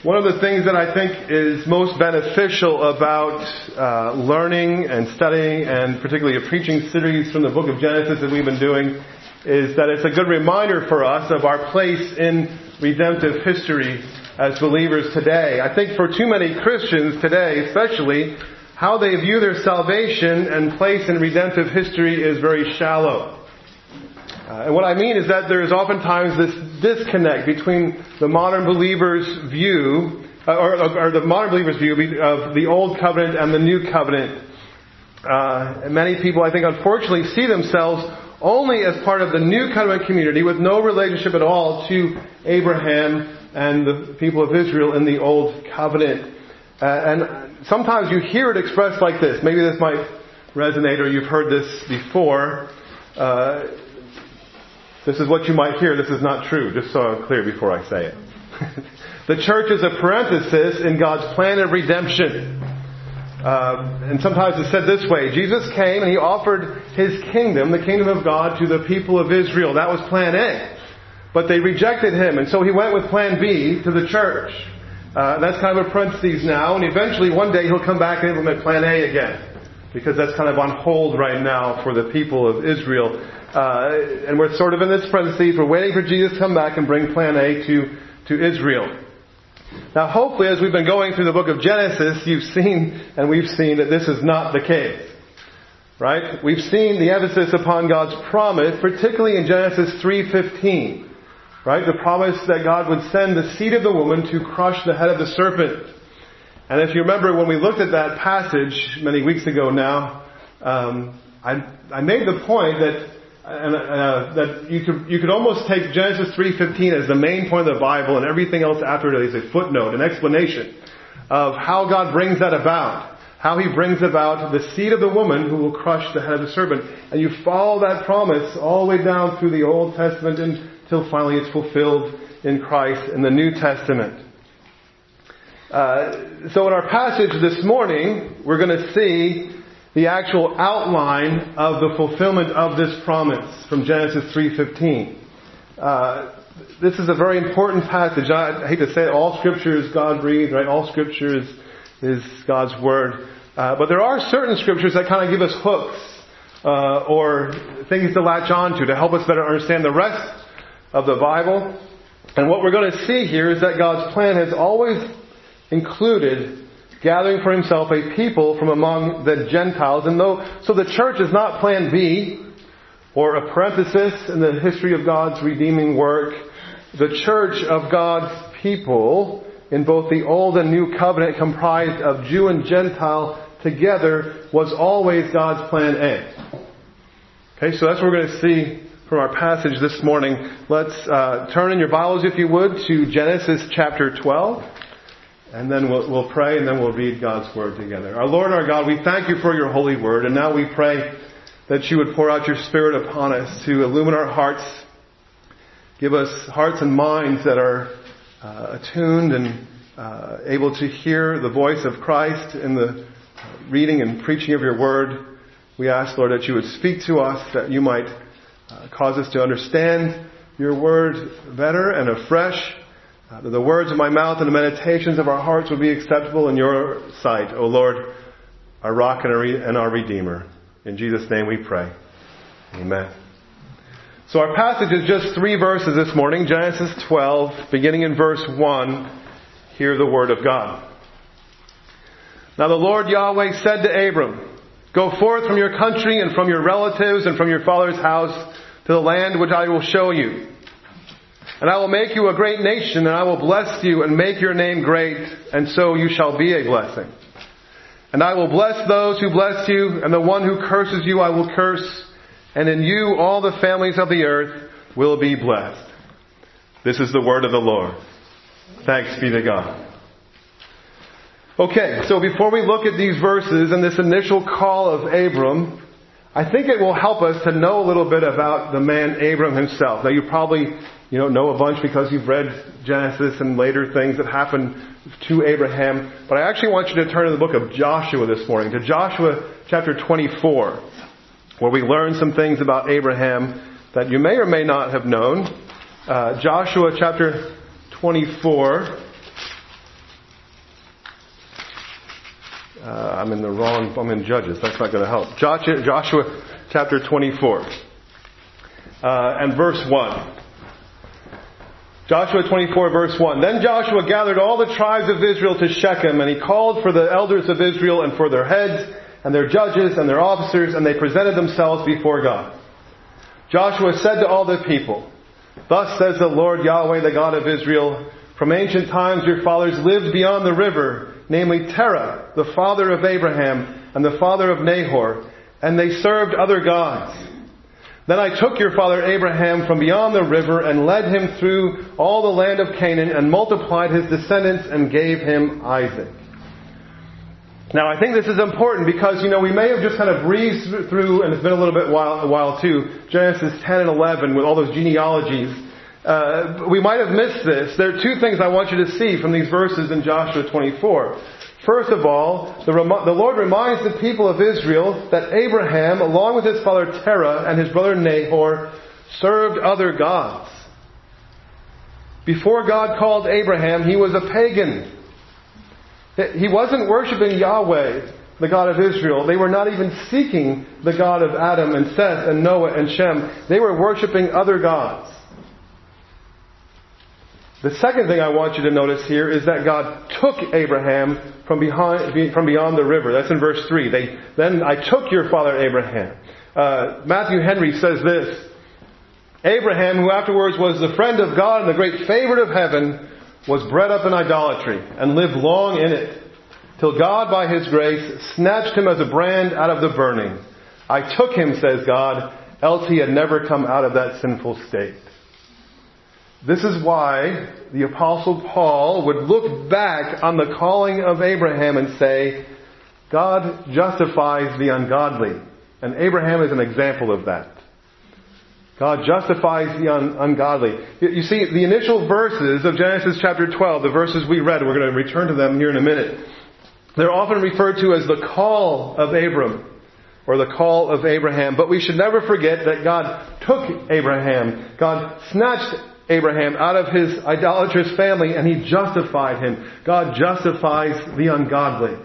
One of the things that I think is most beneficial about learning and studying, and particularly a preaching series from the book of Genesis that we've been doing, is that it's a good reminder for us of our place in redemptive history as believers today. I think for too many Christians today, especially, how they view their salvation and place in redemptive history is very shallow. And what I mean is that there is oftentimes this disconnect between the modern believer's view, or the modern believer's view of the Old Covenant and the New Covenant. And many people, I think, unfortunately see themselves only as part of the New Covenant community with no relationship at all to Abraham and the people of Israel in the Old Covenant. And sometimes you hear it expressed like this. Maybe this might resonate, or you've heard this before. This is what you might hear. This is not true, just so I'm clear before I say it. The church is a parenthesis in God's plan of redemption. And sometimes it's said this way. Jesus came and He offered His kingdom, the kingdom of God, to the people of Israel. That was plan A. But they rejected Him, and so He went with plan B to the church. That's kind of a parenthesis now, and eventually one day He'll come back and implement plan A again. Because that's kind of on hold right now for the people of Israel. And we're sort of in this parenthesis. We're waiting for Jesus to come back and bring plan A to Israel. Now hopefully as we've been going through the book of Genesis, you've seen and we've seen that this is not the case. Right? We've seen the emphasis upon God's promise, particularly in Genesis 3:15. Right? The promise that God would send the seed of the woman to crush the head of the serpent. And if you remember when we looked at that passage many weeks ago now, I made the point that that you could almost take Genesis 3:15 as the main point of the Bible, and everything else after it is a footnote, an explanation of how God brings that about, how He brings about the seed of the woman who will crush the head of the serpent. And you follow that promise all the way down through the Old Testament until finally it's fulfilled in Christ in the New Testament. So in our passage this morning, we're going to see the actual outline of the fulfillment of this promise from Genesis 3:15. This is a very important passage. I hate to say it, all Scripture is God-breathed, right? All Scripture is God's Word. But there are certain Scriptures that kind of give us hooks, or things to latch on to help us better understand the rest of the Bible. And what we're going to see here is that God's plan has always included gathering for Himself a people from among the Gentiles. And so the church is not plan B or a parenthesis in the history of God's redeeming work. The church of God's people in both the Old and New Covenant, comprised of Jew and Gentile together, was always God's plan A. Okay, so that's what we're going to see from our passage this morning. Let's turn in your Bibles, if you would, to Genesis chapter 12. And then we'll pray, and then we'll read God's Word together. Our Lord, our God, we thank You for Your holy Word. And now we pray that You would pour out Your Spirit upon us to illumine our hearts. Give us hearts and minds that are attuned and able to hear the voice of Christ in the reading and preaching of Your Word. We ask, Lord, that You would speak to us, that You might cause us to understand Your Word better and afresh. That the words of my mouth and the meditations of our hearts would be acceptable in Your sight, O Lord, our rock and our Redeemer. In Jesus' name we pray. Amen. So our passage is just 3 verses this morning. Genesis 12, beginning in verse 1. Hear the word of God. Now the Lord Yahweh said to Abram, "Go forth from your country and from your relatives and from your father's house to the land which I will show you. And I will make you a great nation, and I will bless you and make your name great, and so you shall be a blessing. And I will bless those who bless you, and the one who curses you I will curse, and in you all the families of the earth will be blessed." This is the word of the Lord. Thanks be to God. Okay, so before we look at these verses and this initial call of Abram, I think it will help us to know a little bit about the man Abram himself. Now you probably know a bunch because you've read Genesis and later things that happened to Abraham. But I actually want you to turn to the book of Joshua this morning, to Joshua chapter 24, where we learn some things about Abraham that you may or may not have known. Joshua chapter 24. I'm in Judges. That's not going to help. Joshua chapter 24. And verse 1. Joshua 24 verse 1. Then Joshua gathered all the tribes of Israel to Shechem, and he called for the elders of Israel and for their heads and their judges and their officers, and they presented themselves before God. Joshua said to all the people, Thus says the Lord Yahweh, the God of Israel, from ancient times your fathers lived beyond the river, namely Terah, the father of Abraham and the father of Nahor, and they served other gods. Then I took your father Abraham from beyond the river and led him through all the land of Canaan and multiplied his descendants and gave him Isaac. Now I think this is important because, we may have just kind of breezed through, and it's been a little bit a while too, Genesis 10 and 11 with all those genealogies. We might have missed this. There are two things I want you to see from these verses in Joshua 24. First of all, the Lord reminds the people of Israel that Abraham, along with his father Terah and his brother Nahor, served other gods. Before God called Abraham, he was a pagan. He wasn't worshiping Yahweh, the God of Israel. They were not even seeking the God of Adam and Seth and Noah and Shem. They were worshiping other gods. The second thing I want you to notice here is that God took Abraham from beyond the river. That's in verse 3. Then I took your father Abraham. Matthew Henry says this, Abraham, who afterwards was the friend of God and the great favorite of heaven, was bred up in idolatry and lived long in it, till God by His grace snatched him as a brand out of the burning. I took him, says God, else he had never come out of that sinful state. This is why the Apostle Paul would look back on the calling of Abraham and say, God justifies the ungodly. And Abraham is an example of that. God justifies the ungodly. You see, the initial verses of Genesis chapter 12, the verses we read, we're going to return to them here in a minute. They're often referred to as the call of Abram, or the call of Abraham. But we should never forget that God took Abraham. God snatched Abraham out of his idolatrous family and He justified him. God justifies the ungodly.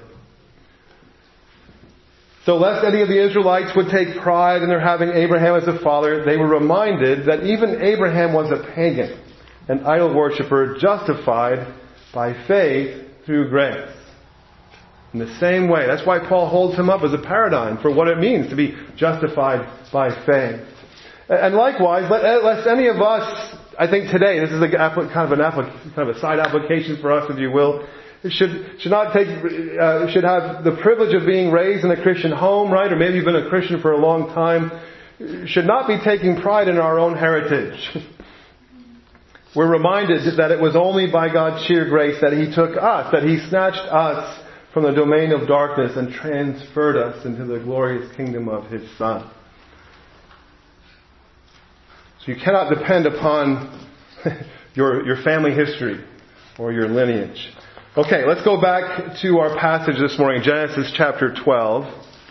So lest any of the Israelites would take pride in their having Abraham as a father, they were reminded that even Abraham was a pagan, an idol worshiper, justified by faith through grace. In the same way, that's why Paul holds him up as a paradigm for what it means to be justified by faith. And likewise, lest any of us, I think today, this is kind of a side application for us, if you will, should have the privilege of being raised in a Christian home, right? Or maybe you've been a Christian for a long time. Should not be taking pride in our own heritage. We're reminded that it was only by God's sheer grace that He took us, that He snatched us from the domain of darkness and transferred us into the glorious kingdom of His Son. So you cannot depend upon your family history or your lineage. Okay, let's go back to our passage this morning, Genesis chapter 12.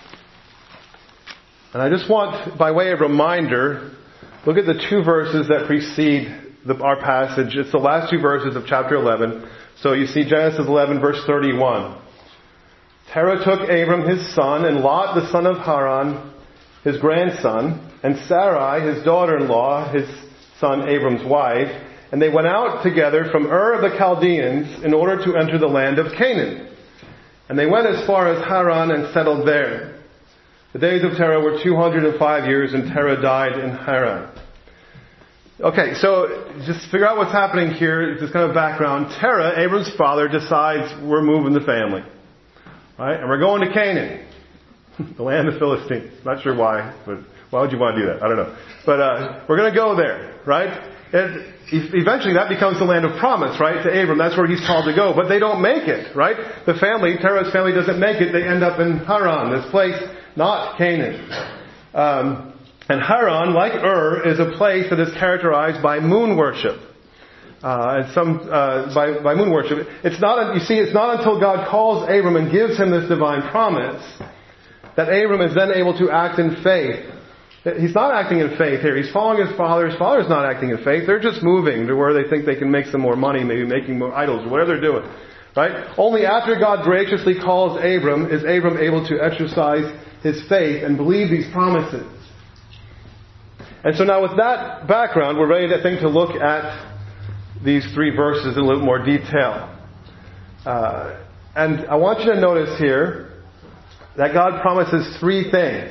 And I just want, by way of reminder, look at the two verses that precede our passage. It's the last two verses of chapter 11. So you see Genesis 11 verse 31. Terah took Abram his son, and Lot the son of Haran, his grandson, and Sarai his daughter-in-law, his son Abram's wife, and they went out together from Ur of the Chaldeans in order to enter the land of Canaan. And they went as far as Haran and settled there. The days of Terah were 205 years, and Terah died in Haran. Okay, so just figure out what's happening here. Just kind of background. Terah, Abram's father, decides we're moving the family. Right? And we're going to Canaan, the land of Philistines. Not sure why, but why would you want to do that? I don't know. But we're going to go there, right? And eventually that becomes the land of promise, right, to Abram. That's where he's called to go. But they don't make it, right? The family, Terah's family doesn't make it. They end up in Haran, this place, not Canaan. And Haran, like Ur, is a place that is characterized by moon worship. By moon worship. It's not until God calls Abram and gives him this divine promise that Abram is then able to act in faith. He's not acting in faith here. He's following his father. His father's not acting in faith. They're just moving to where they think they can make some more money, maybe making more idols or whatever they're doing. Right? Only after God graciously calls Abram is Abram able to exercise his faith and believe these promises. And so now with that background, we're ready, I think, to look at these 3 verses in a little more detail. And I want you to notice here that God promises 3 things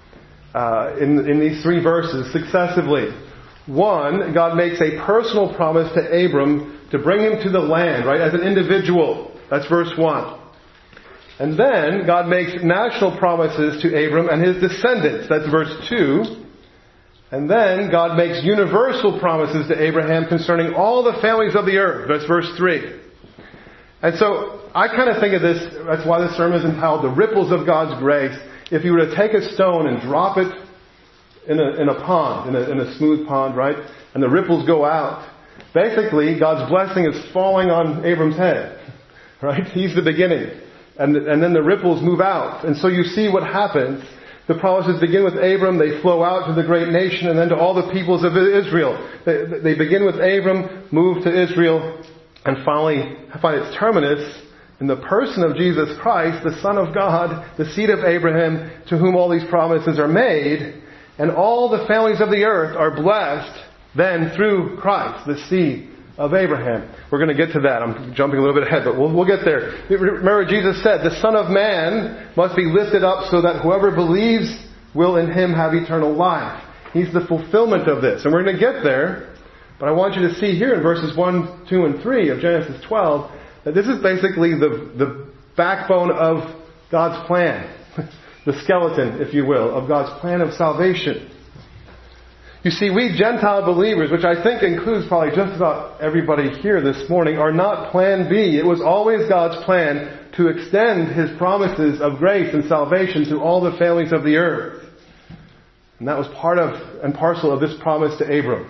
in these 3 verses successively. 1, God makes a personal promise to Abram to bring him to the land, right, as an individual. That's verse 1. And then God makes national promises to Abram and his descendants. That's verse 2. And then God makes universal promises to Abraham concerning all the families of the earth. That's verse 3. And so I kind of think of this, that's why this sermon is entitled The Ripples of God's Grace. If you were to take a stone and drop it in a pond, in a smooth pond, right? And the ripples go out. Basically, God's blessing is falling on Abram's head. Right? He's the beginning. And then the ripples move out. And so you see what happens. The promises begin with Abram, they flow out to the great nation, and then to all the peoples of Israel. They begin with Abram, move to Israel, and finally find its terminus in the person of Jesus Christ, the Son of God, the seed of Abraham, to whom all these promises are made. And all the families of the earth are blessed then through Christ, the seed of Abraham. We're going to get to that. I'm jumping a little bit ahead, but we'll get there. Remember, Jesus said, the Son of Man must be lifted up so that whoever believes will in Him have eternal life. He's the fulfillment of this. And we're going to get there, but I want you to see here in verses 1, 2, and 3 of Genesis 12 that this is basically the backbone of God's plan. The skeleton, if you will, of God's plan of salvation. You see, we Gentile believers, which I think includes probably just about everybody here this morning, are not plan B. It was always God's plan to extend His promises of grace and salvation to all the families of the earth. And that was part of and parcel of this promise to Abram.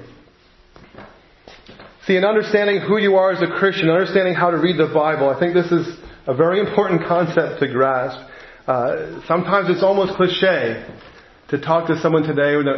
See, in understanding who you are as a Christian, understanding how to read the Bible, I think this is a very important concept to grasp. Sometimes it's almost cliche to talk to someone today, and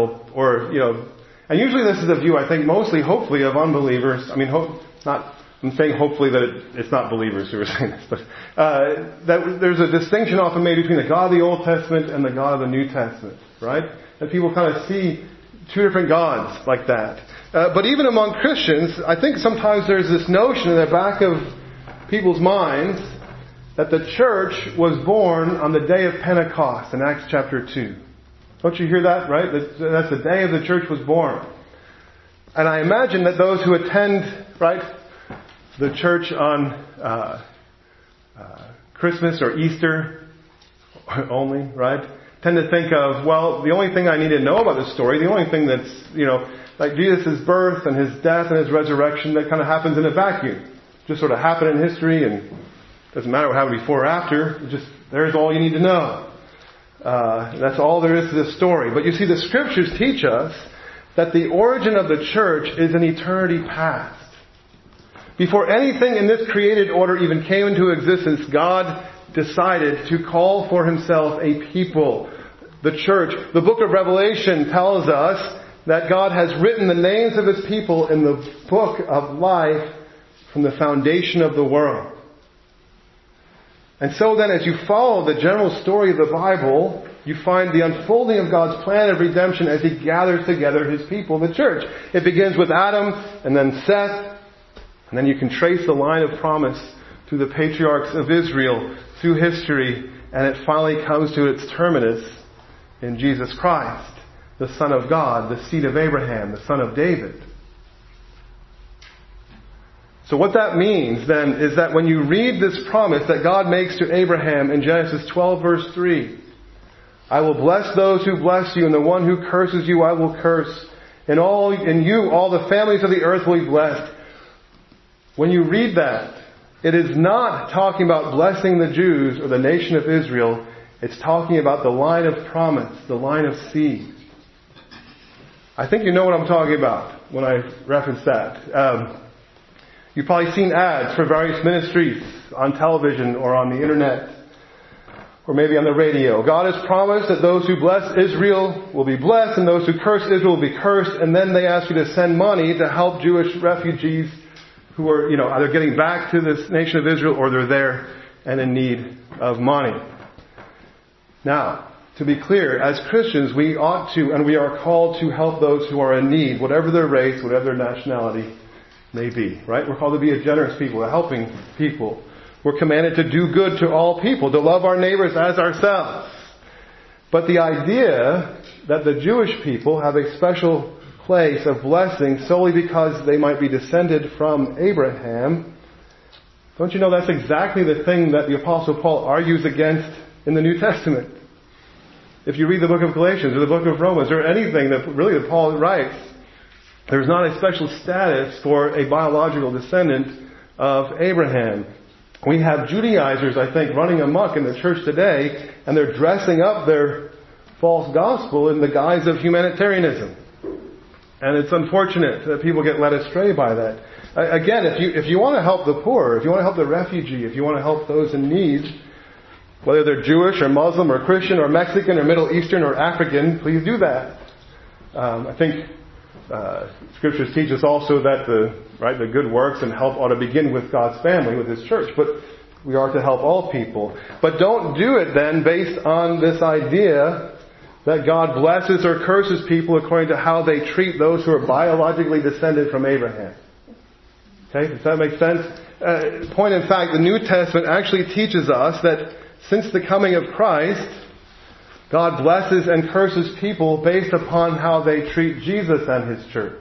usually this is a view, I think, mostly, hopefully, of unbelievers. I mean, I'm saying hopefully that it's not believers who are saying this, but that there's a distinction often made between the God of the Old Testament and the God of the New Testament, right? And people kind of see two different gods like that. But even among Christians, I think sometimes there's this notion in the back of people's minds that the church was born on the day of Pentecost in Acts chapter 2. Don't you hear that, right? That's the day of the church was born. And I imagine that those who attend, right, the church on Christmas or Easter only, right, tend to think of, well, the only thing I need to know about this story, the only thing that's, like Jesus' birth and His death and His resurrection, that kind of happens in a vacuum. Just sort of happened in history, and doesn't matter what happened before or after. There's all you need to know. That's all there is to this story. But you see, the Scriptures teach us that the origin of the church is an eternity past. Before anything in this created order even came into existence, God decided to call for Himself a people, the church. The book of Revelation tells us that God has written the names of His people in the book of life from the foundation of the world. And so then, as you follow the general story of the Bible, you find the unfolding of God's plan of redemption as He gathers together His people, the church. It begins with Adam, and then Seth, and then you can trace the line of promise through the patriarchs of Israel, through history, and it finally comes to its terminus in Jesus Christ, the Son of God, the seed of Abraham, the son of David. So what that means then is that when you read this promise that God makes to Abraham in Genesis 12 verse 3, I will bless those who bless you, and the one who curses you I will curse. In you all the families of the earth will be blessed. When you read that, it is not talking about blessing the Jews or the nation of Israel. It's talking about the line of promise, the line of seed. I think you know what I'm talking about when I reference that. You've probably seen ads for various ministries on television or on the internet or maybe on the radio. God has promised that those who bless Israel will be blessed and those who curse Israel will be cursed. And then they ask you to send money to help Jewish refugees who are, either getting back to this nation of Israel or they're there and in need of money. Now, to be clear, as Christians, we ought to and we are called to help those who are in need, whatever their race, whatever their nationality may be, right? We're called to be a generous people, a helping people. We're commanded to do good to all people, to love our neighbors as ourselves. But the idea that the Jewish people have a special place of blessing solely because they might be descended from Abraham, don't you know that's exactly the thing that the Apostle Paul argues against in the New Testament? If you read the book of Galatians or the book of Romans or anything that Paul writes, there's not a special status for a biological descendant of Abraham. We have Judaizers, I think, running amok in the church today, and they're dressing up their false gospel in the guise of humanitarianism. And it's unfortunate that people get led astray by that. Again, if you want to help the poor, if you want to help the refugee, if you want to help those in need, whether they're Jewish or Muslim or Christian or Mexican or Middle Eastern or African, please do that. I think Scriptures teach us also that the good works and help ought to begin with God's family, with His church. But we are to help all people. But don't do it then based on this idea that God blesses or curses people according to how they treat those who are biologically descended from Abraham. Okay, does that make sense? Point in fact, the New Testament actually teaches us that since the coming of Christ, God blesses and curses people based upon how they treat Jesus and His church.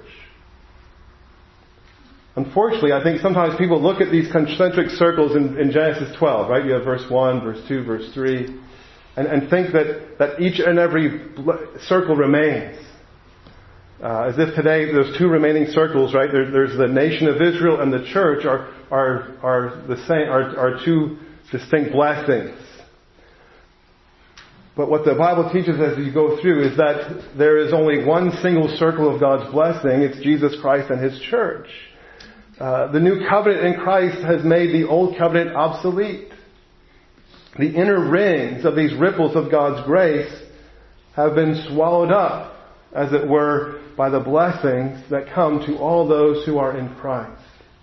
Unfortunately, I think sometimes people look at these concentric circles in Genesis 12, right? You have verse 1, verse 2, verse 3, and think that each and every circle remains. As if today those two remaining circles, right? There's the nation of Israel and the church are the same, are two distinct blessings. But what the Bible teaches as you go through is that there is only one single circle of God's blessing. It's Jesus Christ and His church. The new covenant in Christ has made the old covenant obsolete. The inner rings of these ripples of God's grace have been swallowed up, as it were, by the blessings that come to all those who are in Christ.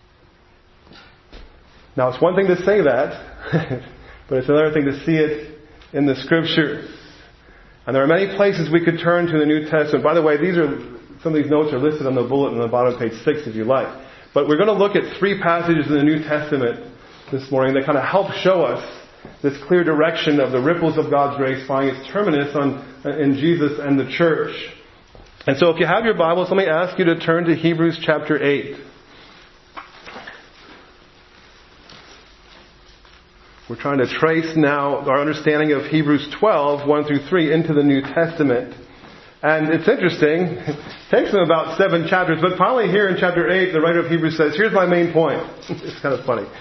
Now, it's one thing to say that, but it's another thing to see it in the Scriptures. And there are many places we could turn to in the New Testament. By the way, some of these notes are listed on the bulletin on the bottom of page 6 if you like. But we're going to look at 3 passages in the New Testament this morning that kind of help show us this clear direction of the ripples of God's grace finding its terminus in Jesus and the church. And so if you have your Bibles, let me ask you to turn to Hebrews chapter 8. We're trying to trace now our understanding of Hebrews 12, 1 through 3 into the New Testament. And it's interesting. It takes them about 7 chapters, but finally here in chapter 8, the writer of Hebrews says, here's my main point. It's kind of funny.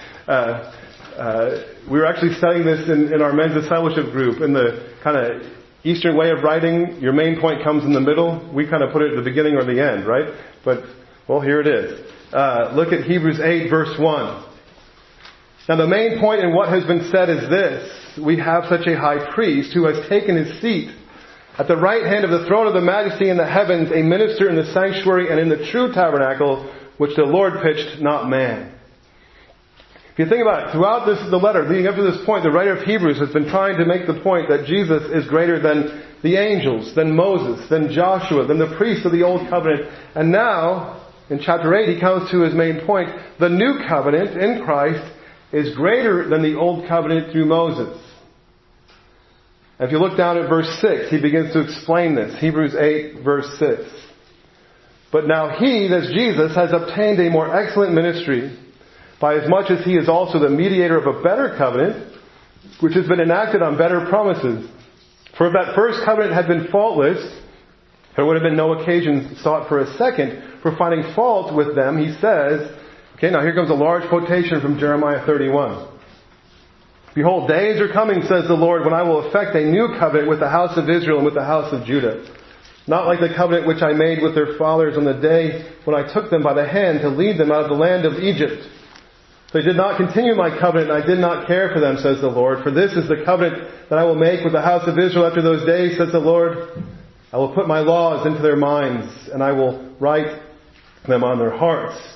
We were actually studying this in our men's discipleship group. In the kind of Eastern way of writing, your main point comes in the middle. We kind of put it at the beginning or the end, right? But, well, here it is. Look at Hebrews 8, verse 1. Now the main point in what has been said is this. We have such a high priest who has taken his seat at the right hand of the throne of the majesty in the heavens, a minister in the sanctuary and in the true tabernacle, which the Lord pitched, not man. If you think about it, throughout the letter, leading up to this point, the writer of Hebrews has been trying to make the point that Jesus is greater than the angels, than Moses, than Joshua, than the priests of the Old Covenant. And now, in chapter 8, he comes to his main point. The new covenant in Christ is greater than the Old Covenant through Moses. And if you look down at verse 6, he begins to explain this. Hebrews 8, verse 6. But now he, that's Jesus, has obtained a more excellent ministry, by as much as he is also the mediator of a better covenant, which has been enacted on better promises. For if that first covenant had been faultless, there would have been no occasion sought for a second. For finding fault with them, he says, okay, now here comes a large quotation from Jeremiah 31. Behold, days are coming, says the Lord, when I will effect a new covenant with the house of Israel and with the house of Judah. Not like the covenant which I made with their fathers on the day when I took them by the hand to lead them out of the land of Egypt. They did not continue my covenant, and I did not care for them, says the Lord. For this is the covenant that I will make with the house of Israel after those days, says the Lord. I will put my laws into their minds, and I will write them on their hearts.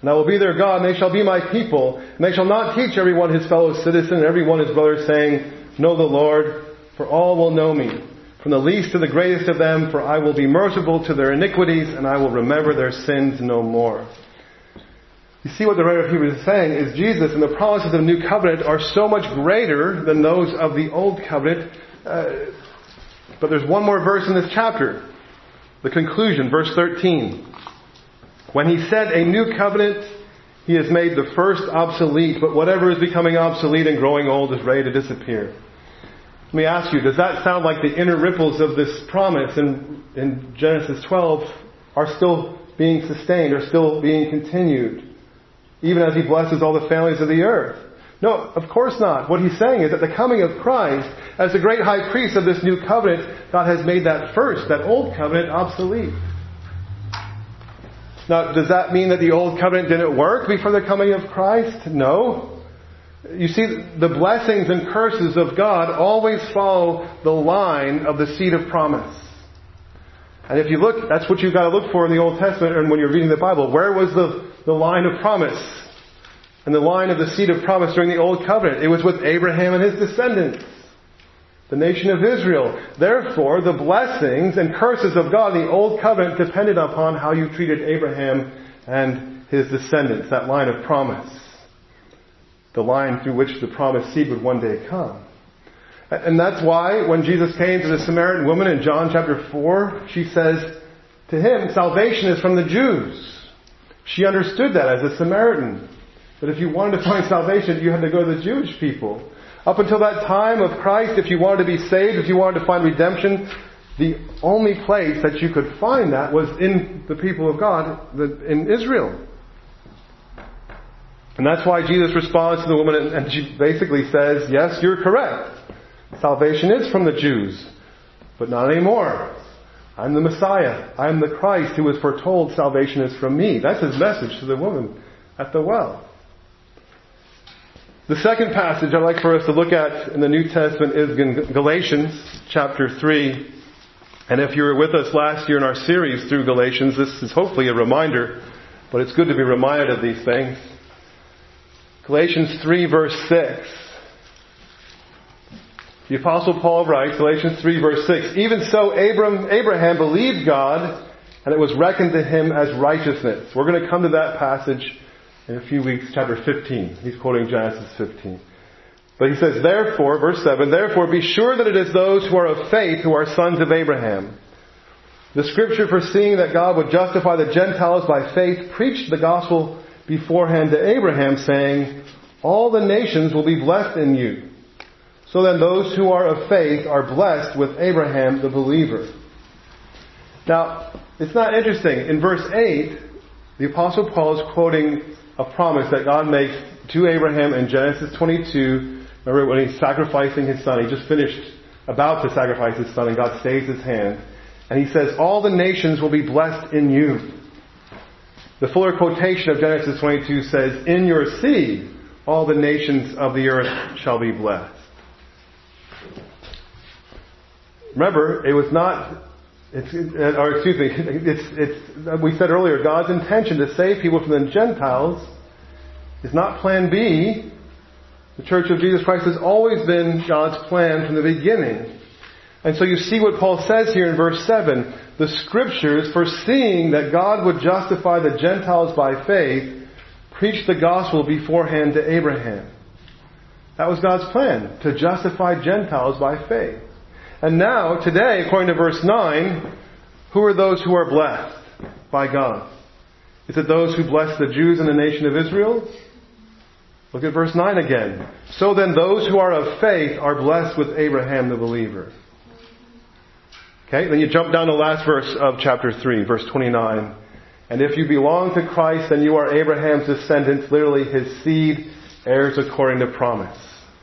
And I will be their God, and they shall be my people. And they shall not teach everyone his fellow citizen, and everyone his brother, saying, Know the Lord, for all will know me, from the least to the greatest of them, for I will be merciful to their iniquities, and I will remember their sins no more. You see what the writer of Hebrews is saying is Jesus and the promises of the new covenant are so much greater than those of the old covenant. But there's one more verse in this chapter. The conclusion, verse 13. When he said a new covenant, he has made the first obsolete, but whatever is becoming obsolete and growing old is ready to disappear. Let me ask you, does that sound like the inner ripples of this promise in Genesis 12 are still being sustained, are still being continued, even as he blesses all the families of the earth? No, of course not. What he's saying is that the coming of Christ, as the great high priest of this new covenant, God has made that old covenant, obsolete. Now, does that mean that the old covenant didn't work before the coming of Christ? No. You see, the blessings and curses of God always follow the line of the seed of promise. And if you look, that's what you've got to look for in the Old Testament and when you're reading the Bible. Where was the line of promise? And the line of the seed of promise during the Old Covenant? It was with Abraham and his descendants, the nation of Israel. Therefore, the blessings and curses of God in the Old Covenant depended upon how you treated Abraham and his descendants, that line of promise. The line through which the promised seed would one day come. And that's why when Jesus came to the Samaritan woman in John chapter 4, she says to him, salvation is from the Jews. She understood that as a Samaritan. That if you wanted to find salvation, you had to go to the Jewish people. Up until that time of Christ, if you wanted to be saved, if you wanted to find redemption, the only place that you could find that was in the people of God, in Israel. And that's why Jesus responds to the woman and she basically says, yes, you're correct. Salvation is from the Jews, but not anymore. I'm the Messiah. I'm the Christ who was foretold salvation is from me. That's his message to the woman at the well. The second passage I'd like for us to look at in the New Testament is in Galatians chapter 3. And if you were with us last year in our series through Galatians, this is hopefully a reminder, but it's good to be reminded of these things. Galatians 3 verse 6. The Apostle Paul writes, Galatians 3 verse 6, even so Abraham believed God, and it was reckoned to him as righteousness. We're going to come to that passage in a few weeks, chapter 15. He's quoting Genesis 15. But he says, therefore, verse 7, therefore be sure that it is those who are of faith who are sons of Abraham. The scripture, foreseeing that God would justify the Gentiles by faith, preached the gospel beforehand to Abraham, saying, all the nations will be blessed in you. So then those who are of faith are blessed with Abraham the believer. Now, it's not interesting. In verse 8, the Apostle Paul is quoting a promise that God makes to Abraham in Genesis 22. Remember when he's sacrificing his son. He just finished about to sacrifice his son and God stays his hand. And he says, all the nations will be blessed in you. The fuller quotation of Genesis 22 says, in your seed, all the nations of the earth shall be blessed. Remember, it was not, we said earlier, God's intention to save people from the Gentiles is not plan B. The Church of Jesus Christ has always been God's plan from the beginning. And so you see what Paul says here in verse 7. The Scriptures, foreseeing that God would justify the Gentiles by faith, preached the gospel beforehand to Abraham. That was God's plan, to justify Gentiles by faith. And now, today, according to verse 9, who are those who are blessed by God? Is it those who bless the Jews and the nation of Israel? Look at verse 9 again. So then those who are of faith are blessed with Abraham the believer. Okay, then you jump down to the last verse of chapter 3, verse 29. And if you belong to Christ, then you are Abraham's descendants, literally his seed, heirs according to promise.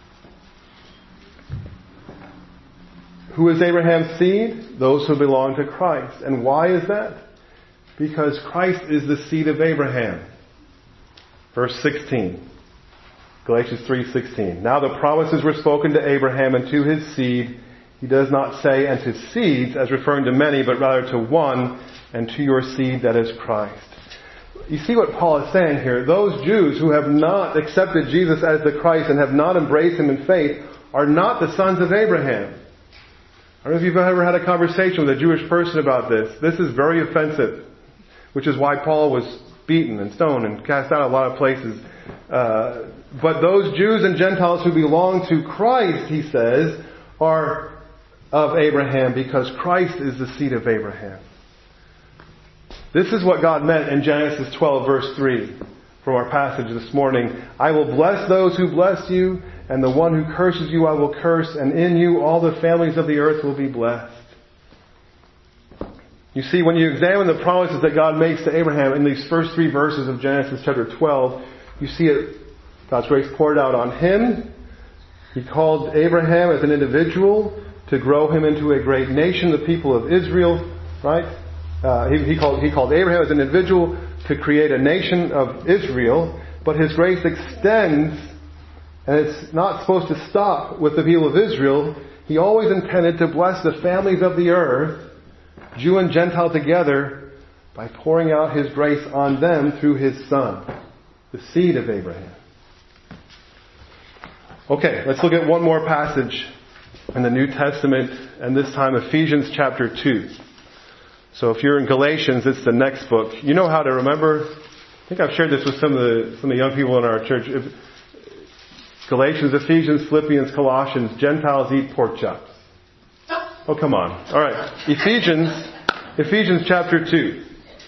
Who is Abraham's seed? Those who belong to Christ. And why is that? Because Christ is the seed of Abraham. Verse 16. Galatians 3:16. Now the promises were spoken to Abraham and to his seed. He does not say and to seeds as referring to many, but rather to one, and to your seed, that is Christ. you see what Paul is saying here. Those Jews who have not accepted Jesus as the Christ and have not embraced Him in faith are not the sons of Abraham. I don't know if you've ever had a conversation with a Jewish person about this. This is very offensive, which is why Paul was beaten and stoned and cast out of a lot of places. But those Jews and Gentiles who belong to Christ, he says, are of Abraham because Christ is the seed of Abraham. This is what God meant in Genesis 12 verse 3 from our passage this morning. I will bless those who bless you, and the one who curses you I will curse, and in you all the families of the earth will be blessed. You see, when you examine the promises that God makes to Abraham in these first 3 verses of Genesis chapter 12, you see it, God's grace poured out on him. He called Abraham as an individual to grow him into a great nation, the people of Israel, right? He called Abraham as an individual to create a nation of Israel, but His grace extends, and it's not supposed to stop with the people of Israel. He always intended to bless the families of the earth, Jew and Gentile together, by pouring out His grace on them through His Son, the seed of Abraham. Okay, let's look at one more passage in the New Testament, and this time Ephesians chapter 2. So if you're in Galatians, it's the next book. You know how to remember? I think I've shared this with some of the young people in our church. Galatians, Ephesians, Philippians, Colossians, Gentiles eat pork chops. Oh, come on. All right. Ephesians chapter 2.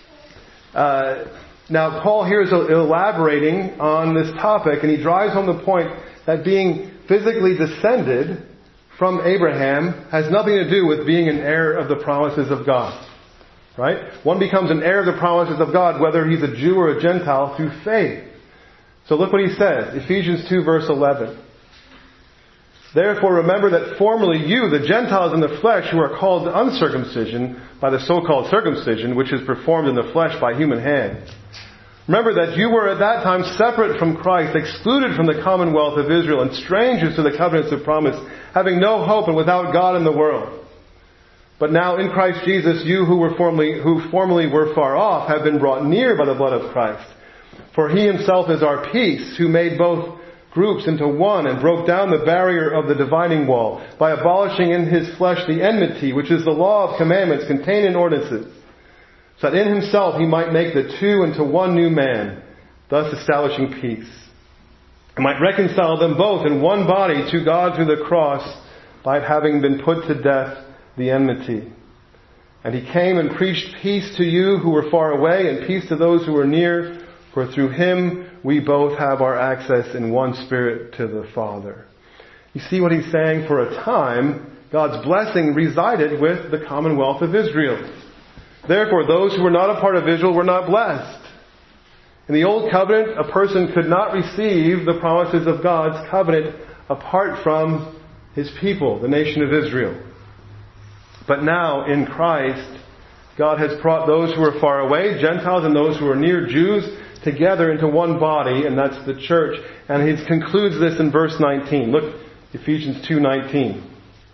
Now, Paul here is elaborating on this topic, and he drives home the point that being physically descended from Abraham has nothing to do with being an heir of the promises of God. Right? One becomes an heir of the promises of God, whether he's a Jew or a Gentile, through faith. So look what he says. Ephesians 2 verse 11. Therefore remember that formerly you, the Gentiles in the flesh, who are called uncircumcision by the so-called circumcision, which is performed in the flesh by human hands. Remember that you were at that time separate from Christ, excluded from the commonwealth of Israel, and strangers to the covenants of promise, having no hope and without God in the world. But now in Christ Jesus, you who formerly were far off have been brought near by the blood of Christ. For He Himself is our peace, who made both groups into one and broke down the barrier of the dividing wall by abolishing in His flesh the enmity, which is the law of commandments contained in ordinances, so that in Himself He might make the two into one new man, thus establishing peace, and might reconcile them both in one body to God through the cross, by having been put to death the enmity. And He came and preached peace to you who were far away, and peace to those who were near, for through Him we both have our access in one Spirit to the Father. You see what he's saying? For a time, God's blessing resided with the commonwealth of Israel. Therefore, those who were not a part of Israel were not blessed. In the Old Covenant, a person could not receive the promises of God's covenant apart from His people, the nation of Israel. But now, in Christ, God has brought those who are far away, Gentiles, and those who are near, Jews, together into one body, and that's the church. And He concludes this in verse 19. Look, Ephesians 2:19.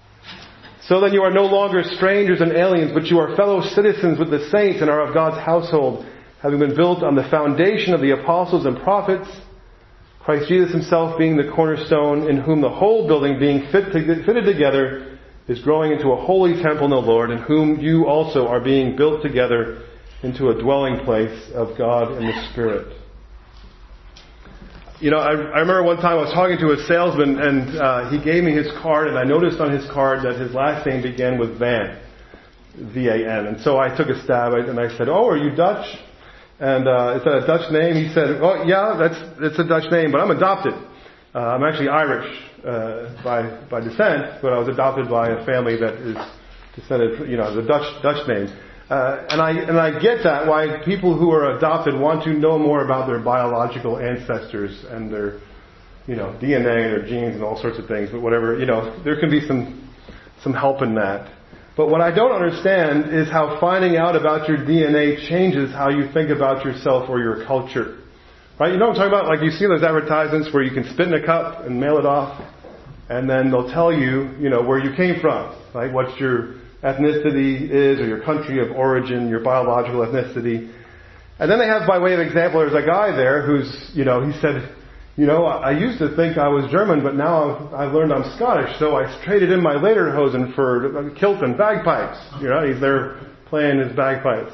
So then you are no longer strangers and aliens, but you are fellow citizens with the saints and are of God's household, having been built on the foundation of the apostles and prophets, Christ Jesus Himself being the cornerstone, in whom the whole building being fitted together is growing into a holy temple in the Lord, in whom you also are being built together into a dwelling place of God in the Spirit. You know, I remember one time I was talking to a salesman, and he gave me his card, and I noticed on his card that his last name began with Van, V-A-N. And so I took a stab at it, and I said, "Oh, are you Dutch? And is that a Dutch name?" He said, "Oh, yeah, it's a Dutch name, but I'm adopted. I'm actually Irish by descent, but I was adopted by a family that is descended, the Dutch name." And I get that, why people who are adopted want to know more about their biological ancestors and their, DNA and their genes and all sorts of things. But whatever, there can be some help in that. But what I don't understand is how finding out about your DNA changes how you think about yourself or your culture. Right? You know what I'm talking about? Like you see those advertisements where you can spit in a cup and mail it off, and then they'll tell you, where you came from, right? What your ethnicity is, or your country of origin, your biological ethnicity. And then they have, by way of example, there's a guy there who's, he said, I used to think I was German, but now I've learned I'm Scottish, so I traded in my lederhosen for kilt and bagpipes. He's there playing his bagpipes.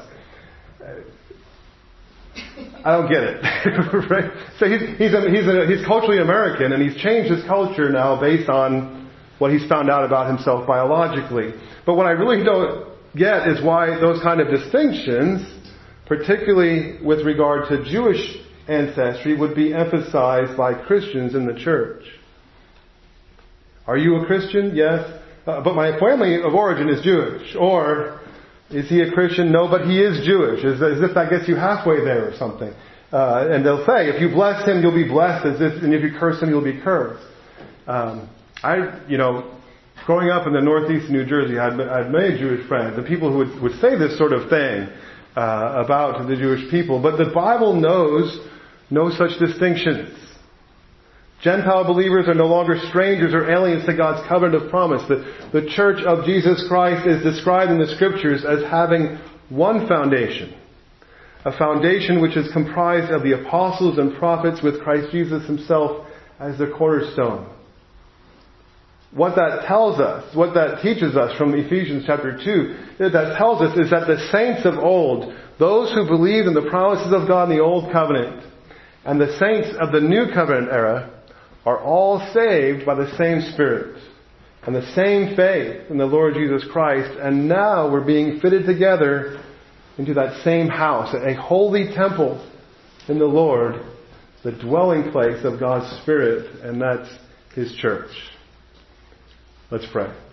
I don't get it. Right? So he's culturally American, and he's changed his culture now based on what he's found out about himself biologically. But what I really don't get is why those kind of distinctions, particularly with regard to Jewish ancestry, would be emphasized by Christians in the church. Are you a Christian? Yes. But my family of origin is Jewish. Or, is he a Christian? No, but he is Jewish. As if that gets you halfway there or something. And they'll say, if you bless him, you'll be blessed, and if you curse him, you'll be cursed. Growing up in the northeast of New Jersey, I had many Jewish friends, and people who would say this sort of thing about the Jewish people. But the Bible knows no such distinctions. Gentile believers are no longer strangers or aliens to God's covenant of promise. The church of Jesus Christ is described in the Scriptures as having one foundation. A foundation which is comprised of the apostles and prophets with Christ Jesus himself as the cornerstone. What that tells us, what that teaches us from Ephesians chapter 2, that tells us is that the saints of old, those who believed in the promises of God in the Old Covenant, and the saints of the New Covenant era, are all saved by the same Spirit and the same faith in the Lord Jesus Christ. And now we're being fitted together into that same house, a holy temple in the Lord, the dwelling place of God's Spirit, and that's His church. Let's pray.